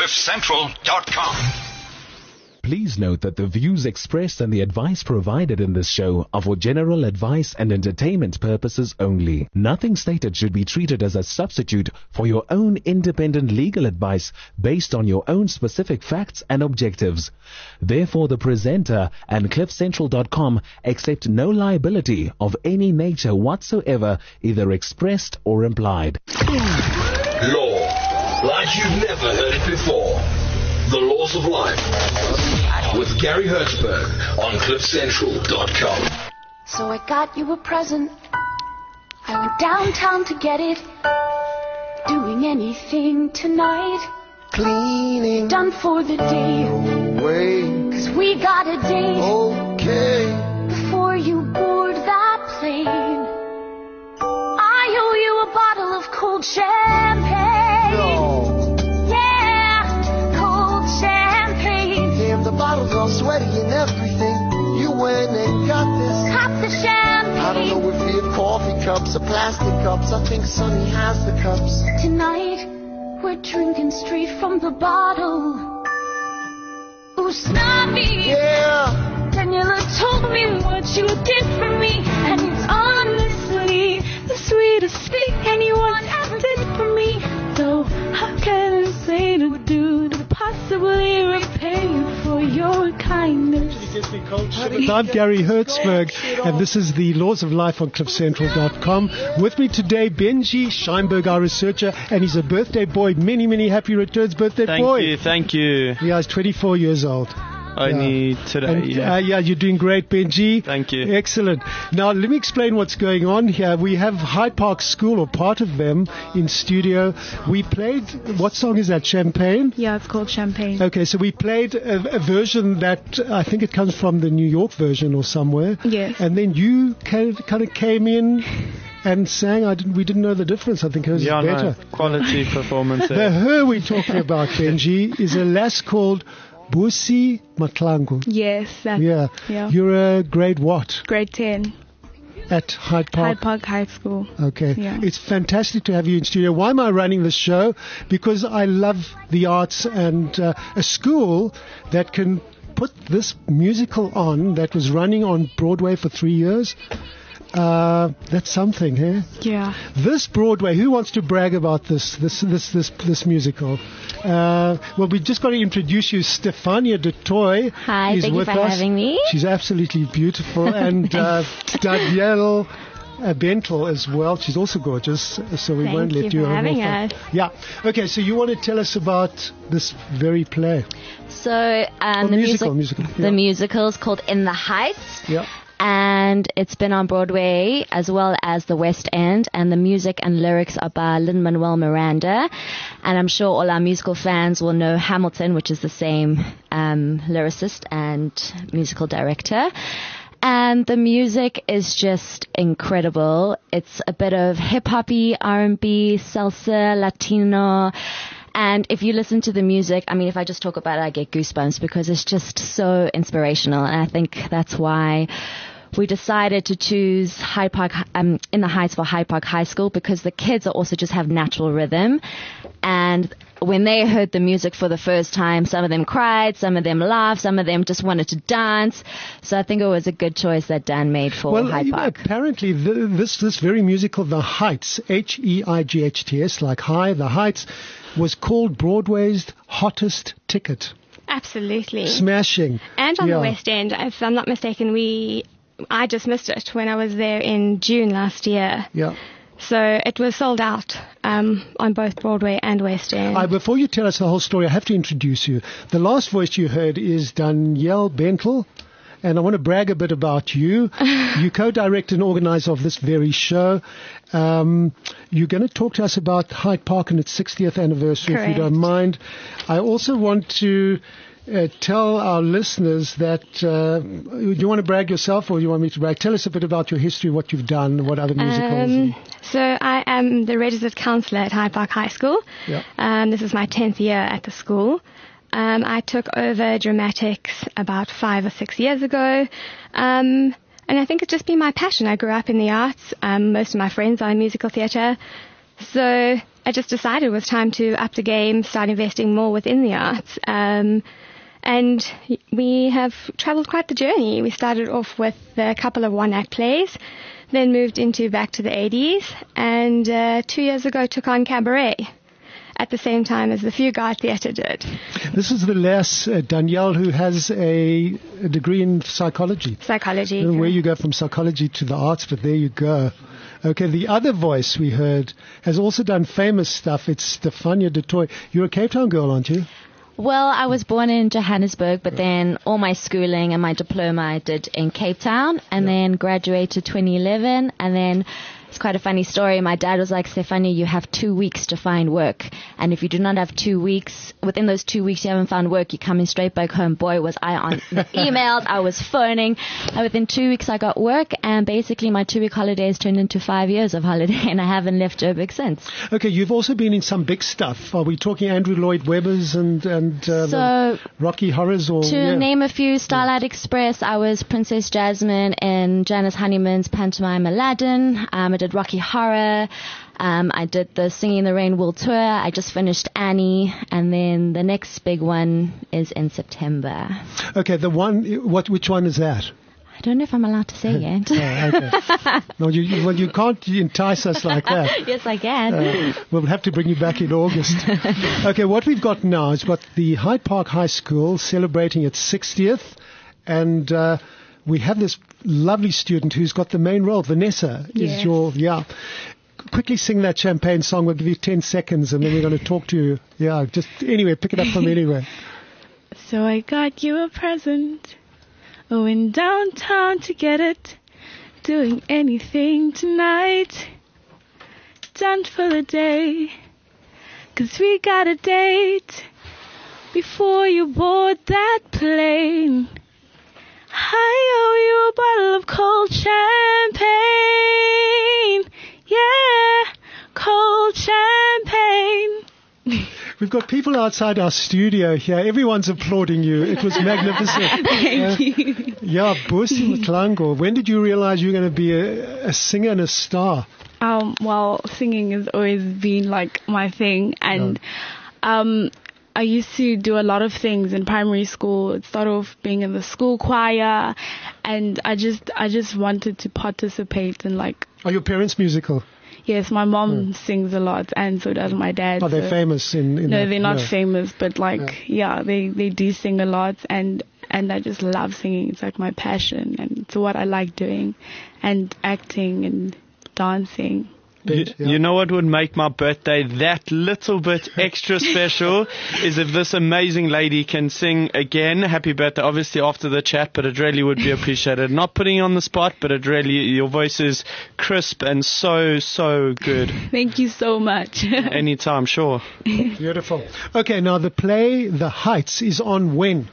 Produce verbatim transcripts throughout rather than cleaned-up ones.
cliff central dot com. Please note that the views expressed and the advice provided in this show are for general advice and entertainment purposes only. Nothing stated should be treated as a substitute for your own independent legal advice based on your own specific facts and objectives. Therefore, the presenter and cliff central dot com accept no liability of any nature whatsoever, either expressed or implied. Law, like you've never heard it before. The Laws of Life with Gary Hertzberg on cliff central dot com. So I got you a present. I went downtown to get it. Doing anything tonight. Cleaning. Done for the day. Away. Cause we got a date. Okay. Before you board that plane, I owe you a bottle of cold champagne. No. The bottle's all sweaty and everything. You went and got this. Cop the champagne. I don't know if we have coffee cups or plastic cups. I think Sonny has the cups. Tonight, we're drinking straight from the bottle. Ooh, snobby. Yeah. Daniela told me what you did for me. And it's honestly the sweetest thing anyone ever did for me. So, how can I say to do to possibly repay you for your kindness? I'm Gary Hertzberg, and this is the Laws of Life on cliff central dot com. With me today, Benji Scheinberg, our researcher, and he's a birthday boy. Many, many happy returns, birthday thank boy. Thank you, thank you. Yeah, he's twenty-four years old. Only yeah. today, and, yeah. Uh, yeah, you're doing great, Benji. Thank you. Excellent. Now, let me explain what's going on here. We have Hyde Park School, or part of them, in studio. We played, what song is that, Champagne? Yeah, it's called Champagne. Okay, so we played a, a version that, I think it comes from the New York version or somewhere. Yes. And then you kind of, kind of came in and sang. I didn't, we didn't know the difference. I think it was yeah, better. No, quality performance. Now, her we're talking about, Benji, is a lass called Busi Matlangu. Yes. That's, yeah. yeah. You're a grade what? Grade ten. At Hyde Park? Hyde Park High School. Okay. Yeah. It's fantastic to have you in studio. Why am I running this show? Because I love the arts, and uh, a school that can put this musical on that was running on Broadway for three years. Uh, that's something, eh? Yeah. This Broadway, who wants to brag about this this this this, this musical? Uh, well, we just got to introduce you. Stefania du Toit Hi, is thank with you for us. having me. She's absolutely beautiful. And uh, Danielle uh, Bentel as well. She's also gorgeous, so we thank won't let you. you for having off. us. Yeah. Okay, so you want to tell us about this very play? So um, oh, the musical, music, musical. The Yeah. musical is called In the Heights. Yeah. And it's been on Broadway as well as the West End. And the music and lyrics are by Lin-Manuel Miranda. And I'm sure all our musical fans will know Hamilton, which is the same um, lyricist and musical director. And the music is just incredible. It's a bit of hip-hoppy, R and B, salsa, Latino. And if you listen to the music, I mean, if I just talk about it, I get goosebumps because it's just so inspirational. And I think that's why we decided to choose Hyde Park, um, In the Heights for Hyde Park High School, because the kids also just have natural rhythm. And when they heard the music for the first time, some of them cried, some of them laughed, some of them just wanted to dance. So I think it was a good choice that Dan made for well, Hyde Park. Apparently, the, this this very musical, The Heights, H E I G H T S, like high, The Heights, was called Broadway's hottest ticket. Absolutely. Smashing. And on yeah. the West End, if I'm not mistaken, we I just missed it when I was there in June last year. Yeah. So it was sold out um, on both Broadway and West End. Uh, before you tell us the whole story, I have to introduce you. The last voice you heard is Danielle Bentel. And I want to brag a bit about you. You co-direct and organize of this very show. Um, you're going to talk to us about Hyde Park and its sixtieth anniversary, Correct. if you don't mind. I also want to uh, tell our listeners that, uh, do you want to brag yourself or do you want me to brag? Tell us a bit about your history, what you've done, what other musicals. Um, so I am the registered counsellor at Hyde Park High School. Yeah. Um, this is my tenth year at the school. Um, I took over dramatics about five or six years ago. Um, and I think it's just been my passion. I grew up in the arts. Um, most of my friends are in musical theatre. So I just decided it was time to up the game, start investing more within the arts. Um, and we have traveled quite the journey. We started off with a couple of one-act plays, then moved into back to the eighties, and uh, two years ago took on cabaret at the same time as the Fugard Theatre did. This is the Les uh, Danielle, who has a, a degree in psychology. Psychology. I don't know where you go from psychology to the arts, but there you go. Okay, the other voice we heard has also done famous stuff. It's Stefania du Toit. You're a Cape Town girl, aren't you? Well, I was born in Johannesburg, but then all my schooling and my diploma I did in Cape Town, and Yeah. then graduated twenty eleven, and then it's quite a funny story. My dad was like, Stefania, you have two weeks to find work. And if you do not have two weeks, within those two weeks you haven't found work, you're coming straight back home. Boy, was I on the emails, I was phoning. And within two weeks I got work, and basically my two-week holidays turned into five years of holiday, and I haven't left Joburg since. Okay, you've also been in some big stuff. Are we talking Andrew Lloyd Webber's and, and uh, So- the Rocky Horrors? Or, To yeah. name a few, Starlight Express, I was Princess Jasmine in Janice Honeyman's pantomime Aladdin. Um, I did Rocky Horror. Um, I did the Singing in the Rain World Tour. I just finished Annie. And then the next big one is in September. Okay, the one, what, which one is that? I don't know if I'm allowed to say yet. Oh, okay. No, you, you, well, you can't entice us like that. Yes, I can. Uh, we'll have to bring you back in August. Okay, what we've got now is got the Hyde Park High School celebrating its sixtieth, and uh, we have this lovely student who's got the main role. Vanessa is Yes. your, yeah. Quickly sing that champagne song. We'll give you ten seconds, and then we're going to talk to you. Yeah, just anyway, pick it up from anywhere. So I got you a present. Oh, in downtown to get it. Doing anything tonight. Done for the day. 'Cause we got a date. Before you board that plane. I owe you a bottle of cold champagne. Yeah, cold champagne. We've got people outside our studio here. Everyone's applauding you. It was magnificent. Thank Uh, you. Yeah, Bosi Mklango. When did you realize you were going to be a, a singer and a star? Um, well, singing has always been like my thing, and um, I used to do a lot of things in primary school. It started off being in the school choir, and I just I just wanted to participate in like. Are your parents musical? Yes, my mom sings a lot, and so does my dad. Are they so- famous in? in No, that? they're not No. famous, but like yeah, they they do sing a lot, and and I just love singing. It's like my passion, and it's what I like doing, and acting and dancing. You, Yeah. you know what would make my birthday that little bit extra special is if this amazing lady can sing again. Happy birthday, obviously after the chat, but it really would be appreciated. Not putting you on the spot, but it really, your voice is crisp and so, so good. Thank you so much. Anytime, sure. Beautiful. Okay, now the play The Heights is on when?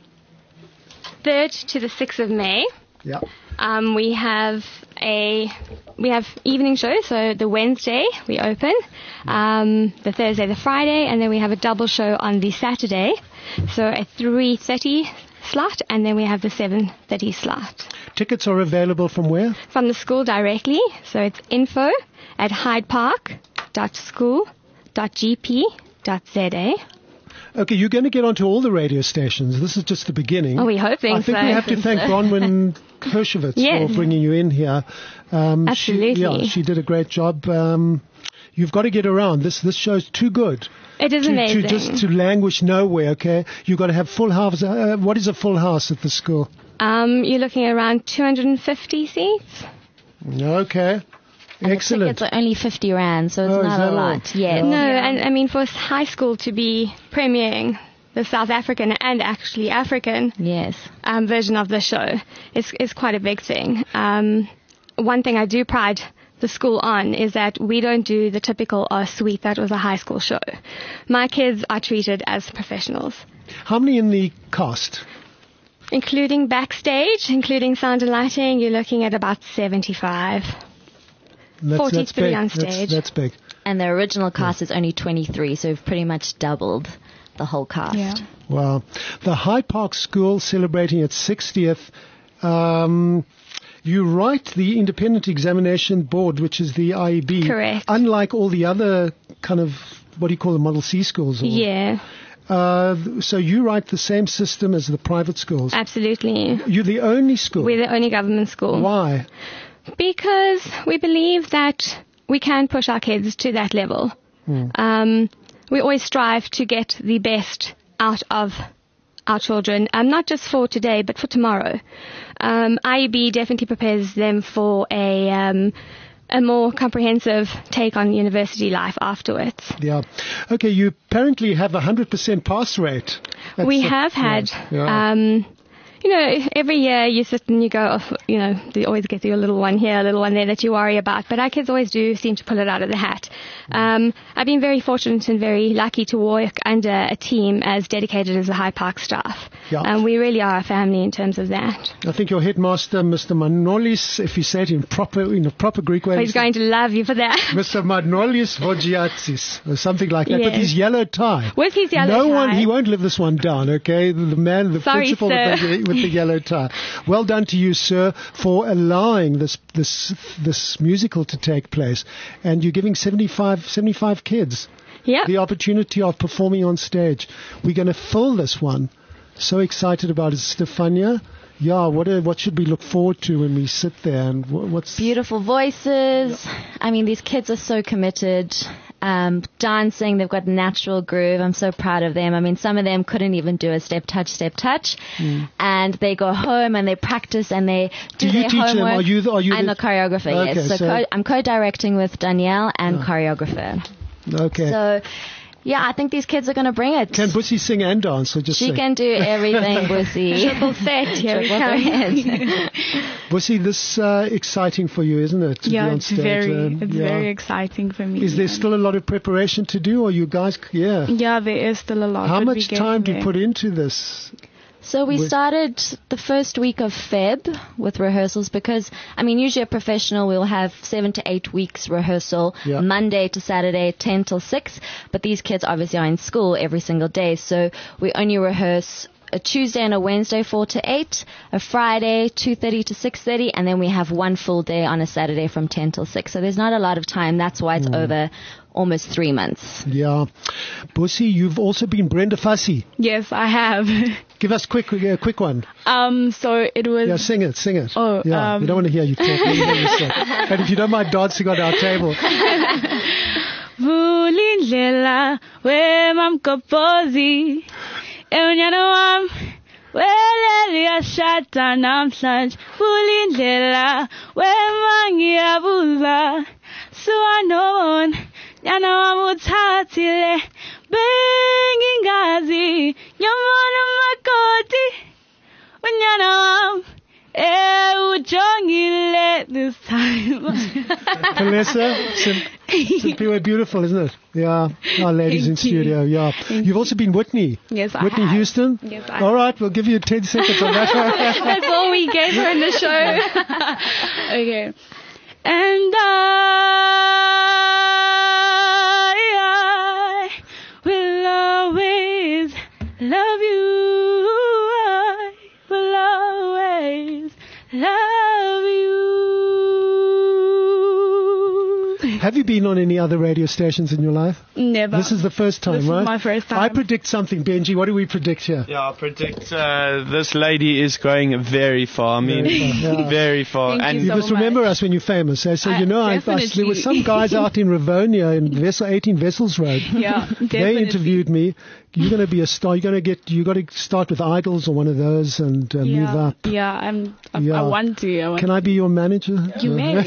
third to the sixth of May. Yeah. Um, we have a we have evening shows. So the Wednesday we open, um, the Thursday, the Friday, and then we have a double show on the Saturday. So a three thirty slot, and then we have the seven thirty slot Tickets are available from where? from the school directly. So it's info at hydepark dot school dot g p dot z a. Okay, you're going to get onto all the radio stations. This is just the beginning. Are we hoping I think so? we have to thank Bronwyn Kershowitz Yes. for bringing you in here. Um, Absolutely. She, yeah, she did a great job. Um, you've got to get around. This this show's too good. It is to, amazing. to just to languish nowhere. Okay, you've got to have full house. Uh, what is a full house at the school? Um, you're looking around two hundred fifty seats. Okay, And excellent. The tickets are only fifty rand, so it's Oh, is not that a all? lot. Yes. Yeah. No, and I mean for high school to be premiering the South African and actually African Yes. um, version of the show is is quite a big thing. Um, one thing I do pride the school on is that we don't do the typical oh sweet that was a high school show. My kids are treated as professionals, How many in the cast? including backstage, including sound and lighting. You're looking at about seventy-five. That's, forty-three that's big. on That's, stage. that's big. And the original cast is only twenty-three, so we've pretty much doubled the whole cast. Yeah. Wow. The Hyde Park School celebrating its sixtieth. Um, You write the Independent Examination Board, which is the I E B. Correct. Unlike all the other kind of, what do you call them, Model C schools? Or, Yeah, Uh, so you write the same system as the private schools. absolutely. You're the only school. We're the only government school. Why? Because we believe that we can push our kids to that level. Hmm. Um, we always strive to get the best out of our children, um, not just for today, but for tomorrow. Um, I E B definitely prepares them for a um, a more comprehensive take on university life afterwards. Yeah. Okay, you apparently have a one hundred percent pass rate. That's we a- have had, yeah, yeah. um, you know, every year you sit and you go, oh, you know, you always get your little one here, a little one there that you worry about. But our kids always do seem to pull it out of the hat. Um, I've been very fortunate and very lucky to work under a team as dedicated as the Hyde Park staff. Yeah. And we really are a family in terms of that. I think your headmaster, Mister Manolis, if you say it in proper in a proper Greek way, He's going to love you for that. Mister Manolis Vogiatsis, or something like that, with Yes. his yellow tie. With his yellow no tie. one, he won't live this one down, okay? The, the man, the Sorry, principal with sir. the, with the yellow tie. Well done to you, sir, for allowing this this this musical to take place. And you're giving seventy-five, seventy-five kids Yep. the opportunity of performing on stage. We're going to fill this one. So excited about it, Stefania. Yeah, what uh, what should we look forward to when we sit there? And wh- what's Beautiful voices. I mean, these kids are so committed. Um, dancing, they've got natural groove. I'm so proud of them. I mean, some of them couldn't even do a step touch, step touch. Mm. And they go home and they practice and they do, Do you their teach them? homework. Are you the- are you I'm the- the choreographer, Okay, yes. So, so- co- I'm co-directing with Danielle and choreographer. okay? So, yeah, I think these kids are going to bring it. Can Bussy sing and dance, or just she sing? can do everything, Bussy. Triple set, here we Triple come. threat. Bussy, this uh, exciting for you, isn't it? To be Yeah, on it's stage? very, Um, it's yeah. very exciting for me. Is there yeah. still a lot of preparation to do, or you guys? Yeah. Yeah, there is still a lot. How but much we get time do there. you put into this? So we With- started the first week of Feb with rehearsals because, I mean, usually a professional will have seven to eight weeks rehearsal, Yeah. Monday to Saturday, ten till six. But these kids obviously are in school every single day. So we only rehearse a Tuesday and a Wednesday, four to eight, a Friday, two thirty to six thirty, and then we have one full day on a Saturday from ten till six. So there's not a lot of time. That's why it's over almost three months. Yeah. Bussy, you've also been Brenda Fassie. Yes, I have. Give us quick, a quick one. um, so it was. Yeah, sing it, sing it. Oh, yeah. um, We don't want to hear you talk. We want to hear you sing. And if you don't mind dancing on our table. Vulindlela wemamkopozi enyana wam weleli yashata namhlanje vulindlela wemangiyabuza suwanon nyana wam uthathile bengingazi nyamona makoti unyana wam ewujongile this time. Vanessa, sim- simply we're beautiful, isn't it? Yeah, our ladies in Thank you. studio, yeah. Thank You've also been Whitney. Yes, I Whitney have. Houston? Yes, I All right, we'll give you ten seconds on that. That's all we gave her in the show. Okay. And I, I will always love you. I will always love you. Have you been on any other radio stations in your life? Never. This is the first time, This is right? my first time. I predict something, Benji. What do we predict here? Yeah, I predict uh, this lady is going very far. I mean, Very far, yeah. very far. Thank and You so must remember much. us when you're famous. eh? So, Uh, you know, I, I, there definitely. were some guys out in Rivonia in Vessel, eighteen Vessels Road. Yeah, They definitely. interviewed me. You're going to be a star. You're going to get. You got to start with Idols or one of those and uh, yeah, move up. Yeah, I'm, I, Yeah. I want to. I want Can I be your manager? You may.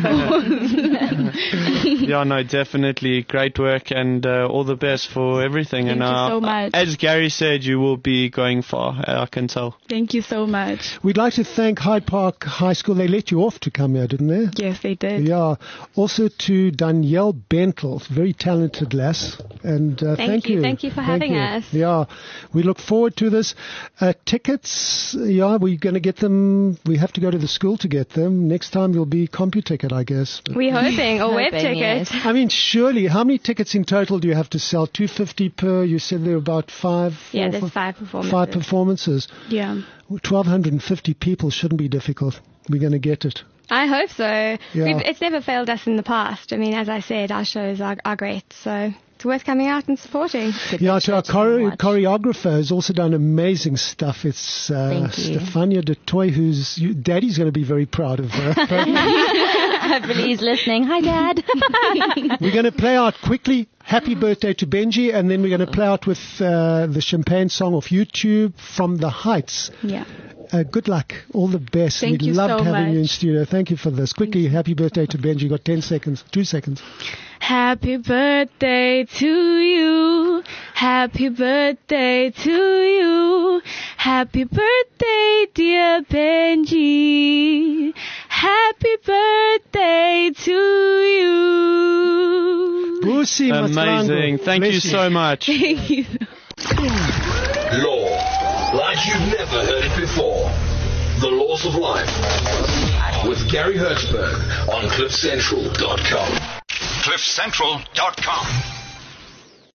yeah, no, definitely great work and uh, all the best for everything. Thank and you uh, so much. as Gary said, you will be going far. I can tell. Thank you so much. We'd like to thank Hyde Park High School. They let you off to come here, didn't they? Yes, they did. Yeah. Also to Danielle Bentel, very talented lass. And uh, Thank thank you. you. Thank you for having you. us. Yeah. We look forward to this. Uh, tickets, yeah, we're going to get them. We have to go to the school to get them. Next time will be CompuTicket, I guess. We're hoping, a web Hoping, ticket. yes. I mean, surely, how many tickets in total do you have to sell? two fifty per, you said there are about five? Yeah, four, there's five performances. Five performances. Yeah. twelve fifty people shouldn't be difficult. we're going to get it. I hope so. Yeah. We've, it's never failed us in the past. I mean, as I said, our shows are, are great, so it's worth coming out and supporting. Yeah, to our chore- choreographer has also done amazing stuff. It's uh, Thank you. Stefania de Toy, who's you, Daddy's going to be very proud of her. Hopefully he's listening. Hi, Dad. We're going to play out quickly. Happy birthday to Benji, and then we're going to play out with uh, the Champagne song of YouTube, From the Heights. Yeah. Uh, good luck. All the best. Thank we you loved so having you in much. studio. Thank you for this. Quickly, happy birthday to Benji. You got ten seconds. Two seconds. Happy birthday to you. Happy birthday to you. Happy birthday, dear Benji. Happy birthday to you. Busi Amazing. Maslango. Thank Bless you so much. Thank you. Law, like you've never heard it before. The Laws of Life. With Gary Hertzberg on cliff central dot com. cliff central dot com